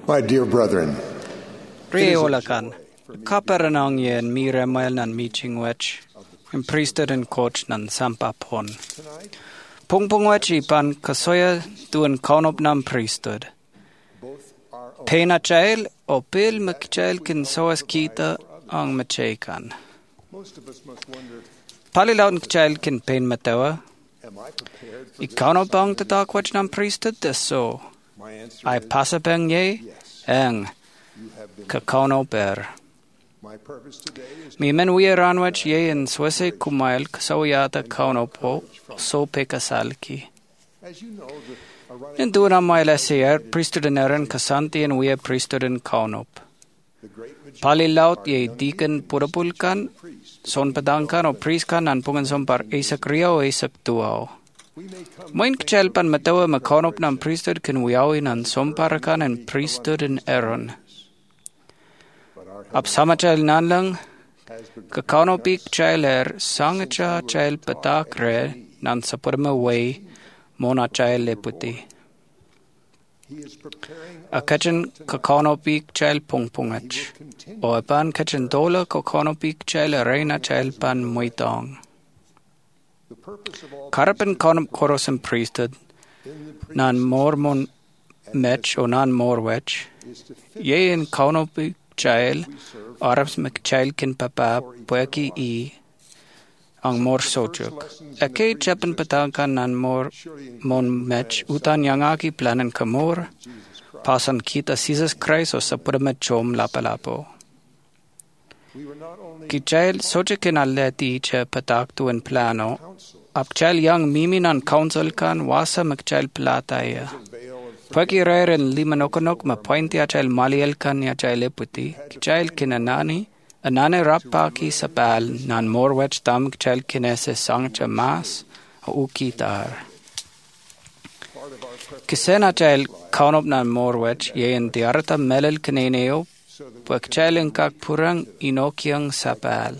My dear brethren, Reolakan, kaperanang yen mire mail nan meeting wech, in priesthood and coach nan sampa pon. Pung wech ipan kasoya tuan kaunop nam priesthood. Pena chail o pil makchail kin soas kita ang machekan. Palilaut kchail kin pen matawa. I kaunop ang tatak wech nam priesthood deso. I pasapeng ye ang kakauno per. Mi men we ranwech ye in swese kumail kasawiyata kauno po so pekasalki. In duna mail SAR priesthood in eran kasanti and we priesthood in kaunop. Palilaut ye deacon purapulkan son padangkan o priestkan an pungan son par Isak Rio o Isak Tuao. Moin kchelpan matawa makaunop ng priesthood kin wiawin an son parakan and priesthood in Aaron. Ab samachal nanlang kakaunopik chailer sangacha chail patakre nan sapurma way mona chail leputi. A kachin kakaunopik chail pungpungach. O apan kachin dola kakaunopik chail reina chail pan muitong. Karapan kaunop koros and priesthood nan mormon mech o nan morwech. Ye in kaunopik chail arabs mcchail kin papa pueki I ang mor sojuk. Ake chapan patangkan nan mor mon mech utan yangaki planen kamor pasan kita Jesus Christ o sapurma chom lapalapo. Ki chail sojukin aleti che patak tu en plano ab chail yang miminan council kan wasa mcchail plataya. Pagi rairen limanokonok ma pointi achail maliel kan ya chail puti chail kinanani anane rapaki sapal nan morwech tam chail kinese sangcha mas o ukitar. Kisena chail kaunop nan morwech ye in diarata melel kineneo pag chail kak purang inokyang sapal.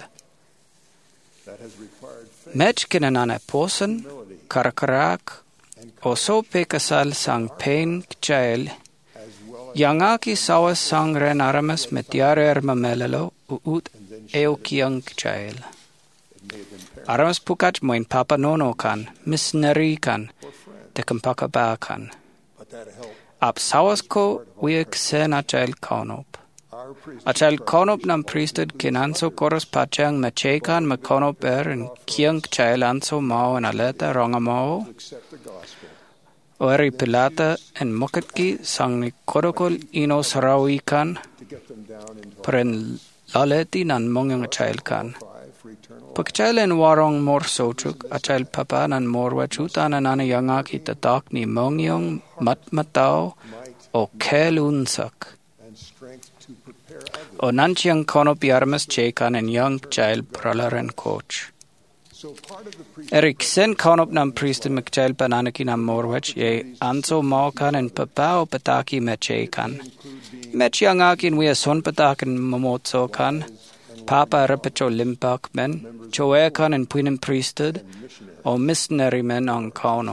Mech kinanane posen karakarak o so pekasal sang pain kchail, yangaki sawas sang ren aramas metiarer mamelalo uut eokiang kchail. Aramas pukach moin papa nono kan, missionary kan, tekampakaba kan. Ab sawas ko wiek sen achail kaunop. Achail kaunop nam priesthood kinanso koros pachang machekan makonop en kiang kchail anso mao en aleta rongamao. Ori pilata en mokatki sang ni kodokol ino sarawi kan pren laleti nan mongyang chail kan. Pagchail en warong mor sochuk achail papa nan morwachutan anana yangaki tatak ni mongyong matmatao o kelunsak. O nanchiang konopi armas chekan en young chail pralaren coach. Erik sen kaunop nam priesthood mcchail pananaki nam morwech ye anso maukan en papao pataki mechekan. Mech yangakin we son patakin mamotso kan, papa repecho limpak men, choekan en puinem priesthood, o missionary men ang kauno.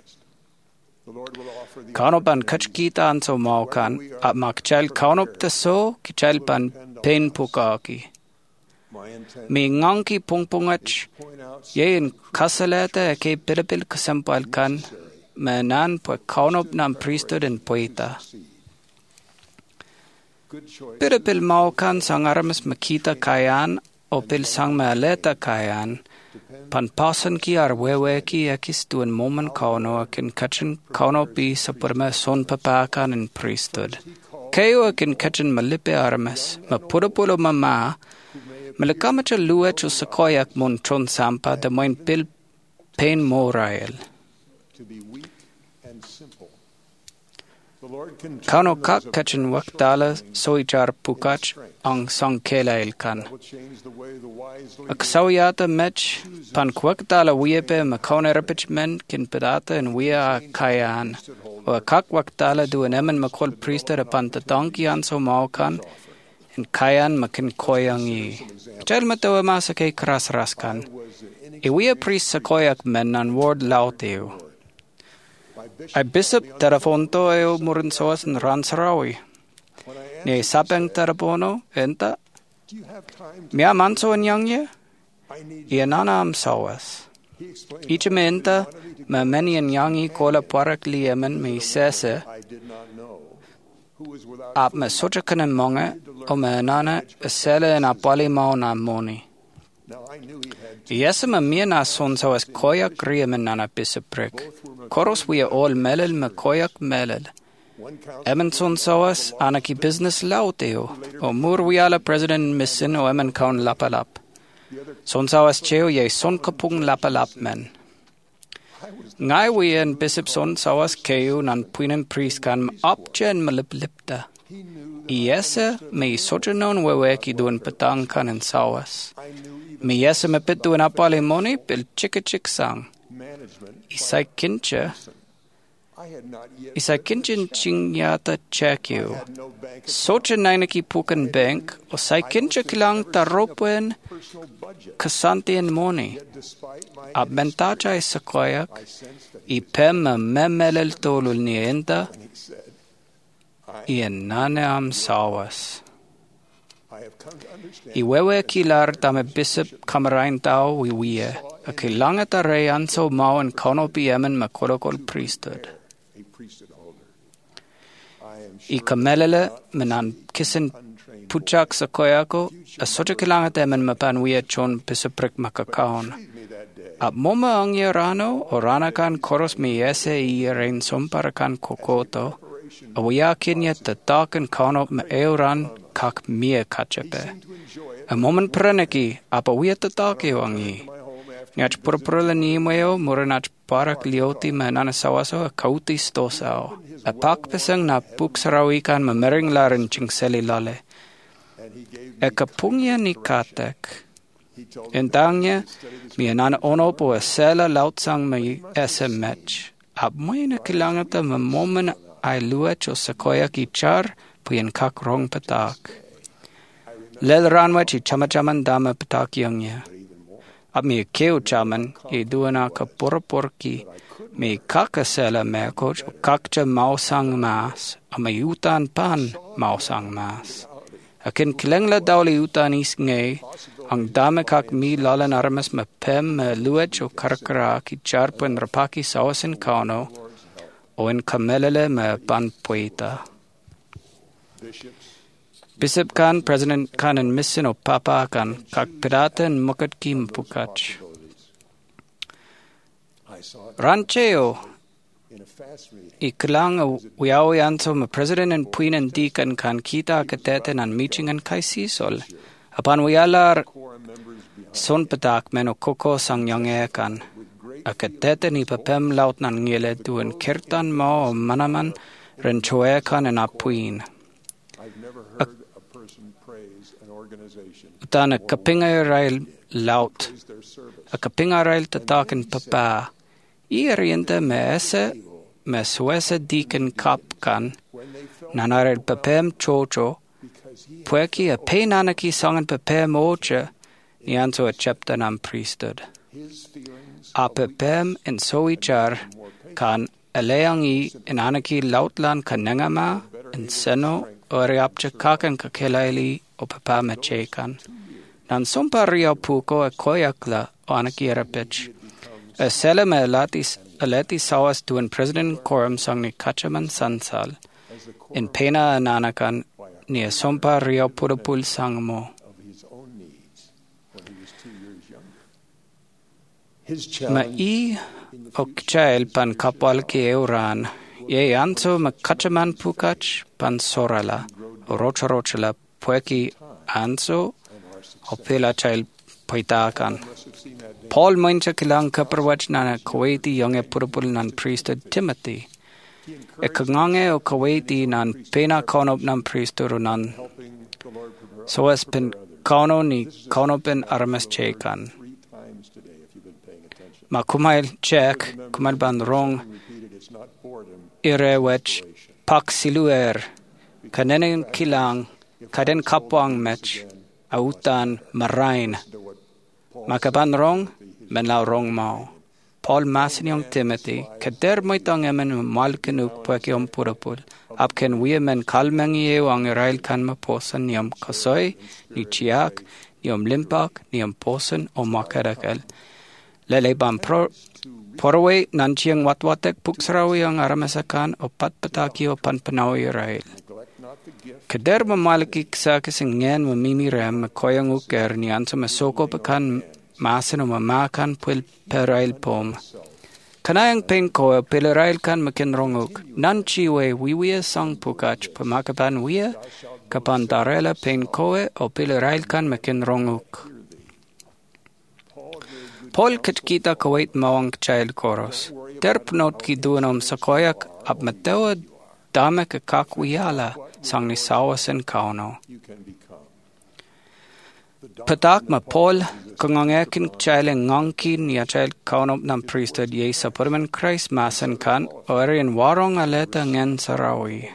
Kaunop an kachkita anso maukan, at makchail kaunop taso, kichail pan pen pukaki. Mi nganki pungpungach, ye in kasaleta ke pirapil kasampal kan, manan po kaunop nam priesthood en poeta. Pirapil maukan sang aramas makita kayan, o pil sang maleta kayan, pan pasan ki arwewe ki akis tuan moman kauno akin kachin kauno pi sapurma son papakan en priesthood. Kayo akin kachin malipe aramas, mapurapulo mama, Malakamacha luach o sakoyak mon tron sampa da moin pil pain morael. Kauno kak kachin waktala soichar pukach ang sang kelail kan. Aksawyata mech pan kwaktala wiepe makone rapich men kin pedata en wia kayan. O kak waktala du en emen makol priester pan tatanki anso maukan en kayan makin koyang I. Chail matawa masa kay kras raskan. Iwia priest sa koyak men nan ward lauteo. Ay Bishop Terafonto eo murinsoas en Ransarawi. Ni sapeng tarapono, enta. Do you have time to Mia manso anyangye? I need Ia nana am sawas. He explained Icha me enta, me meni anyangi kola parak liemen me sese, I did not know who was without ap me socha kanen monge, o me nana sele en apali mao na moni. Now I knew he had Iesa me mia na son sawas koyak riemen nana biseprik. Koros we all melel me koyak melel. one count Emen son sawas anaki business lauteo, o mur we ala president missin o emen kaun lapalap. Son sawas cheo ye son kapung lapalap men. Ngai we en bisip son sawas keu nan puinen priest kan opchen maliplipta. Iesa me sojanon wewe ki duen petang kan en sawas. I knew even Me iesa me pit duen apale moni pil chik sang. management Isai kinche, I had not yet isai kinchin chingyata chekyu. had no bank Socha nainaki pukan bank, o sai kinche kilang taropuen personal budget. kasantien moni. Despite my Ab mentacha isakoyak, I sensed that I pem memelel tolul nienta, he said, I nane am sawas. I have come to understand I wewe kilar dame bisip kamerain tau wiwie, a kilanga tare anso mau en kono piemen ma kolokol priesthood. a priesthood holder. I am I sure kamelele menan kisen untrained puchak sakoyako, a socha kilanga temen mapan wie chon bisiprik makakaon. me that day. Ab moma angye rano, o rana kan koros mi ese I rein sompara kan kokoto, a wia kinya tatakan kono me euran kak mie kachepe. To enjoy it A moment preneki, apa wia tatake wangi. my home after Ngach purpurla ni mweo, muranach parak lioti me nana sawaso a kauti stosao. A pak pesang na puksarawikan mamering larin chingseli lale. and he gave E kapungya ni katek. he told Entangnya, mi nana ono po a sela lautsang me ese match. Ab moina kilangata me momen ai luach o sakoya ki char, puyen kak rong patak. Lel ranwa chi chamachaman dama patak yangya. Ab mi keu chaman, I duana ka porki, mi kaka sela me coach, kakcha mausang mas, a me utan pan mausang mas. Akin kilengla dauli utan is ngay, ang dame kak mi lalan armas me pem me luach o karakara ki charpen rapaki sawasin kauno, o en kamelele me pan poeta. bishops Bishop kan, President kan en mission o papa kan, kak pirata en mukat ki mpukach. I saw it Rancheo, in a fast meeting. I kilang wiao yanso me President en puin en dikan kan kita kateten an meeting en kaisisol. Apan wialar Quorum members behind son patak men o koko sang yonge kan. A kateten I papem laut nan ngele duen kirtan mo o manaman ren choe kan en apuin. I've never heard a person praise an organization Utan a kapinga rail laut. praise their service. A kapinga rail tataken papa. I oriente me ese, me suese diken kap kan, When they felt nanarel papem chocho, because he pueki a peinanaki sangen papem oche, nianso a chapter nam priesthood. his feelings A papem en soichar kan aleangi en anaki lautlan kanengama en seno oriapche kaken kakelaili o papa me chekan. Nan somparia puko a koyakla o anaki erapich. A selem aleti sawas to an President Quorum sang ni kachaman sansal. In pena ananakan ni a sompa rio purapul sangmo. of his own needs when he was 2 years younger. His Ma challenge I ok chael pan kapwal ki euran. Ye anso ma kachaman pukach pan sorala. Rocha pueki anso o pila chael poitakan. Paul moincha kilang kaparwach nana Kuwaiti yonge purapul nan priesthood Timothy. E kangange o Kuwaiti nan pena kaunop nan priesthood nan helping the Lord prepare soas pen kauno ni kaunopen armas chekan. 3 times today if you've been paying attention. Ma kumail check, kumail ban rong Repeated, it's not boredom. irewech pak siluer kanenen kilang kaden kapwang mech autan marain. Makaban rong men lau rong mau. Paul Masiniong Timothy kader moitong emen malkenuk pueki purapul apken wia men kalmengi ang Israel kan maposan niam kasoy, ni chiak, niam limpak, niam posan o makarakal. Lele bam porwe nanchiang watwatek puksrawi ang aramasakan o patpataki o panpanawi Israel. Kader mamalaki ksa kasingen mamimi ram makoyang uker ni ansa masoko pakan masan o mamakan pil perail pom. Kanayang pengko pilarail kan makinronguk nanchiwe wiwia sang pukach pamakapan wia kapan darela pengkoe o pilarail kan makinronguk. Paul katkita kawait mawang child koros. Terpnot ki duanom sakoyak ab matewa dame kakakwiala sang ni sawasen kauno. Patak ma Paul kangangakin child ngangkin niya child kaunop ng priesthood ye sa Purman Christ masan kan orin warong aleta ngen sarawi.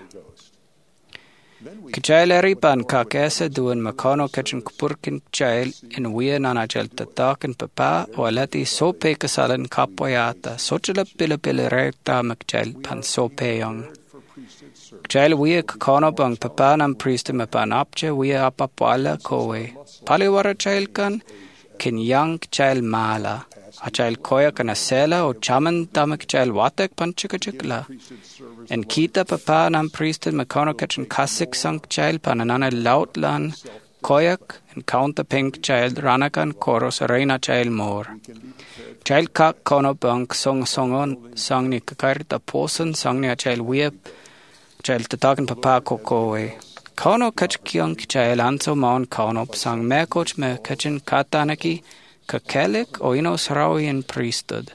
Kichaileri pan kakesa duan makano kachin kupurkin chail in wia nanajal tatakin papa o alati sope kasalan kapoyata sochila pila rekta makchail pan sope yung. Kichail wia kakano bang papa ng priest mapan apche wia apapwala kowe. Paliwara chail kan kin yang kichail mala. A chail koya kana sela o chaman tamak chail watek pan chikachikla. En kita papa nam priesthood makono kachin kasik sang child pananana lautlan koyak and counter pink child ranakan koros reina child more. Child kak kono bank songon sang ni kakarita posen sang ni a child weep child tatakan papa kokowe. Kono kach kyang child anso maun kono sang mekoch me kachin katanaki kakelik o ino sarawi in priesthood.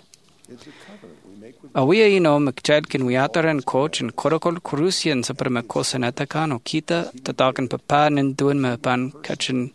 Awia magchild kin wiataran coach and korokol kurusian sa permakosanatakan o kita tatakan papa ninduan mapan kachin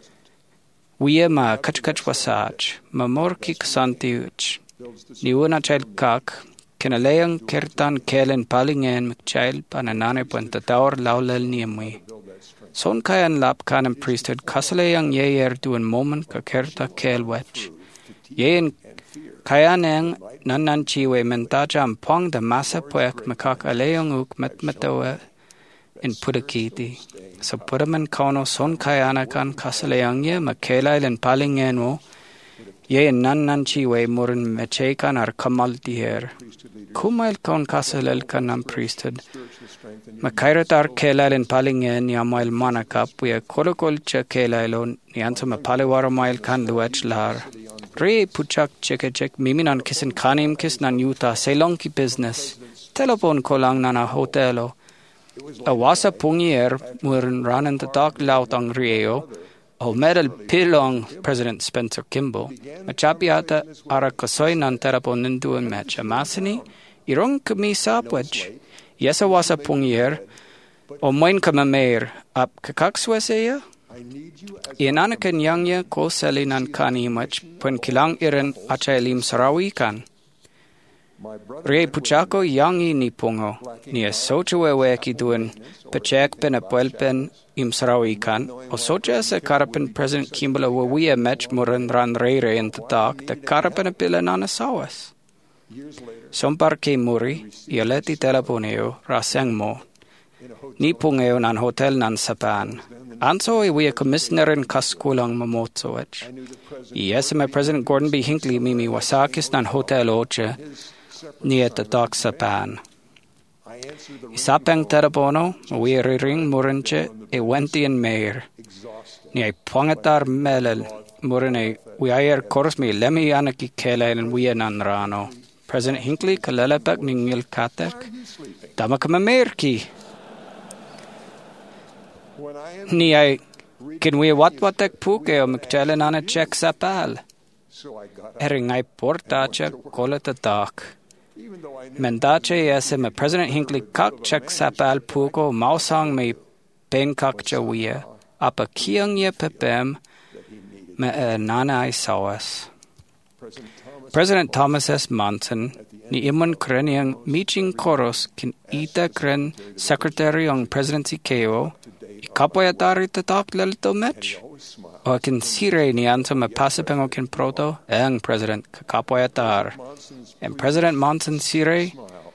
wia ma kach wasach mamorki ksantiuch niuna child kak kinalayang kertan kelen palingen magchild pananane puentataor laulal niamwi. Son kayan lap kanan priesthood kasalayang yeyer duan moment kakerta kelwech. Yein kayaneng nananchiwe mentaja ampong da masa poek makakalayong uk matmatawa in pudakiti. Sa pudaman kono son kayanakan kasalayang ye makelail in palingen mo ye nananchiwe murin mechekan ar kamal diher. Kumail kon kasalel kanam priesthood. Makairatar kelail in palingen yamail manakap we kolokol cha kelailon yansa mapaliwara mail kan luach lar. Re puchak chekechek miminan kisin kanim kis nan yuta selong ki business. Telepon kolang nana hotelo. Awasa pungier murin ranan tatak lautang rieo. O medal pilong President Spencer Kimball. Machapiata ara kasoy nan telepon ninduan match. Amasini irong kami sapwaj. Yesa wasa pungier. O moin kamamer ap kakaksweseya. Iananakan yangya ko salinan kanimach pun kilang iran achailim sarawi kan. Re puchako yangi ni pungo ni sochawewe ki duan pachek pen apwelpen im sarawi kan o socha sa karapan President Kimball wawiya mech muran ran re in tatak da karapan apila nanasawas. Sompar ke muri ialeti teleponeo rasang mo ni pungeo nan hotel nan sapan. Anso we a commissioner in kaskulang mamotsoech. Yes, my President Gordon B. Hinckley mimi wasakis nan hotel oche ni at the dock sapan. Isapang terapono, we ring murinche e wentian mayor. Ni a pongatar melel murine we ayer course me lemi anaki kele and we nan rano. President Hinckley kalalapak ningil katek. Damakama mayorki. Ni ay kin we watwatek puke o magchalen ana check sapal. Ering ay portacha kolatatak. Mendache yese me President Hinckley kak check sapal puko mausang me pen kakcha wia. Apa kiang ye pepem me nana ay sawas. President Thomas S. Monson ni imun kreniang meeting koros kin ita kren secretary ang presidency keo ikapoyatari tatak lalito mech o kin sire ni ansa mapasapeng o kin proto ang president kakapoyatar and President Monson sire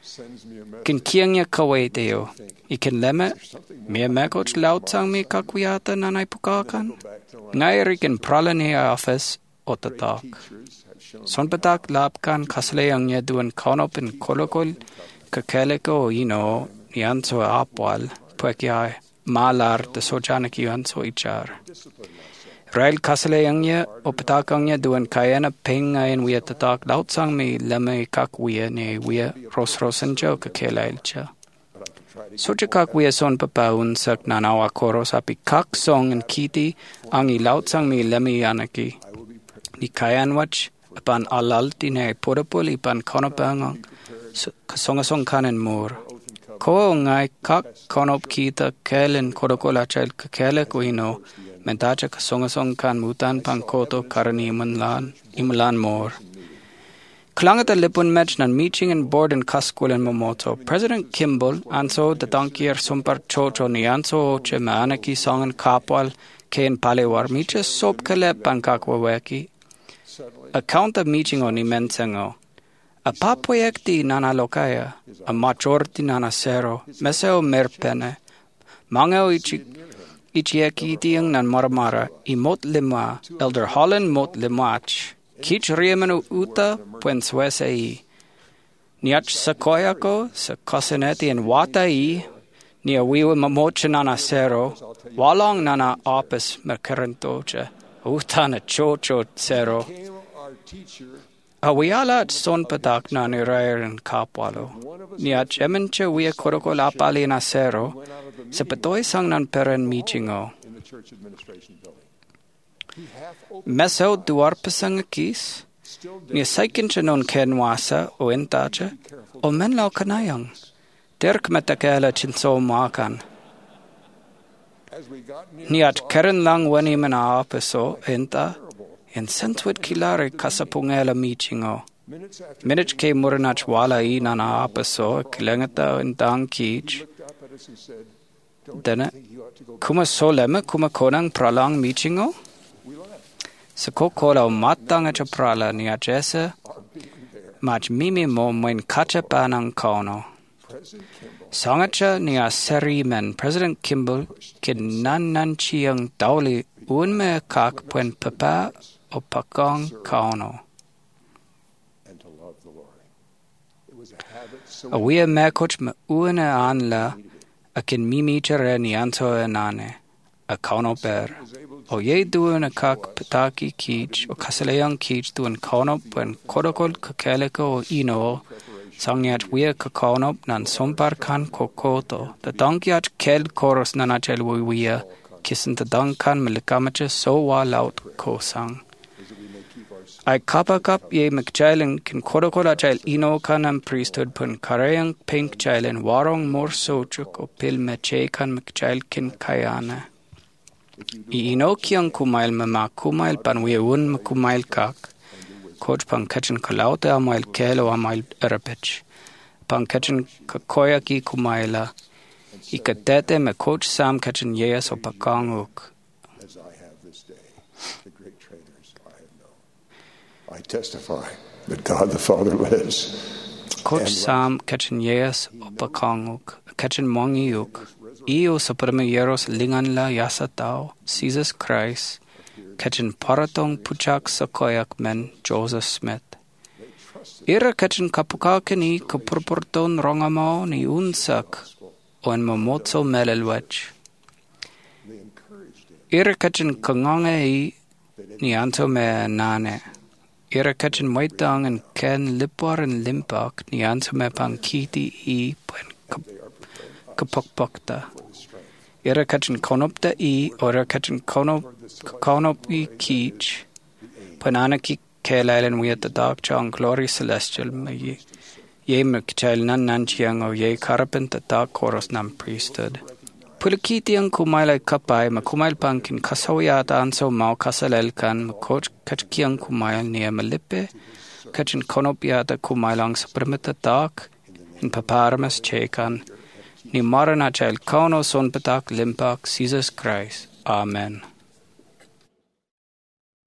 sends me a message. Kin kiangya kawaiteo. Ikin leme, me mekoch lautsang me kakwiyata nanay pukakan. Ngayon kin pralani office o tatak. Teachers have shown Son patak lapkan kaslayang niya duwan kaunop in kolokol kakeleko ino niyanso apwal puekyay malar de sojanaki yanso ichar. Rail kaslayang niya o patakang niya duwan kayana pengayin wiya tatak lautsang me leme kakwiya ni wiya rosrosan jo kakelail cha. Soja kakwiya son papaun sak nanawa koros api kak song and kiti ang ilautsang me leme yanaki. Ni kayan wach apan alalti ne podapol ipan konopangang kasongasong kanan mur. Ko ngai kak konop kita kelen kodokola chal kakele kuino mentacha kasongasong kan mutan pangkoto karani imulan mur. Klangata lipun match nan meeting and board and kaskul and momoto. President Kimball anso the donkier sumpar chocho ni anso che maanaki song and kapwal ken palewar miches sop kale pankakwa weki. Account of meeting on imensengo. A papoyekti nana lokaya, a majority nana sero, meseo merpene, mangeo ichieki tiang nan marmara, i mot lima, Elder Holland mot limach, kich riemenu uta, puen suesei. Niach sakoyako, sa koseneti en wata i, ni a wiwa mamoche nana sero, walong nana opis merkerentoche, uta na chocho sero. Awiala at son patak na ni Ryan Kapwalo. Ni at jemenche wia koroko lapali na sero, sa patoy sang nan peren meetingo. Meso duarpasang kis, ni saikin siya non kenwasa o entache, o menlaw kanayang. Derk metakela chinso makan. Ni at keren lang wani mana apeso enta, en sentwit kilare kasapungela meetingo. Minich ke muranach wala I nana apaso kilengata en dang kich. Dene kuma soleme kuma konang pralang meetingo. Sako kola matang acha prala ni achese. Mach mimi mo mwen kacha panang kono. Sangacha ni a seri men President Kimball kin nan chiang dauli unme kak puen papa o pakong kono. A wia mekoch me uene anla akin mimi chere ni anto enane a kono ber. O ye duan a kak pataki kich o kasalayang kich duan kono puen kodokol kakeleko o ino sangyat wia kakono nan sompar kan kokoto. The donkyat kel koros nanachel wia kissen the donkan melikamache so wa laut kosang. I kapakap ye mcjailen kin kodokola jail ino kanam priesthood pun karayang pink jailen warong mor sochuk o pil meche kan mcjail kin kayana. I ino kiang kumail mama kumail pan we un kumail kak. Coach pan kachin kalaute amail kelo amail erapich. Pan kachin kakoyaki kumaila. Ikatete me coach Sam kachin yeyas o pakanguk. I testify that God the Father lives. Coach Sam kachin yeyas o pakanguk. Kachin mongiuk. Iyo sa permeyeros linganla yasatao. Jesus Christ. Kachin paratong puchak sa koyak men Joseph Smith. Ira kachin kapukakini kapurpurton rongamo ni unsak o en mamotso melelwech. Ira kachin kangangai ni anto me nane. Ira kachin waitang en ken lipwar en limpak ni anto me pangkiti I puen kapokpokta. Ira kachin konopta I ora kachin konop I kich. Pananaki kelailen we at the dark chong glory celestial me ye mcchail nan chiang o ye karapent the dark chorus nam priesthood. Pulikiti ang kumailay kapay makumail pangkin kasawiyata anso mau kasalel kan makoch kachkiang kumail niya malipe kachin konopyata kumailang sa primita dark in paparamas chekan ni marana chail kono son patak limpak Jesus Christ. Amen.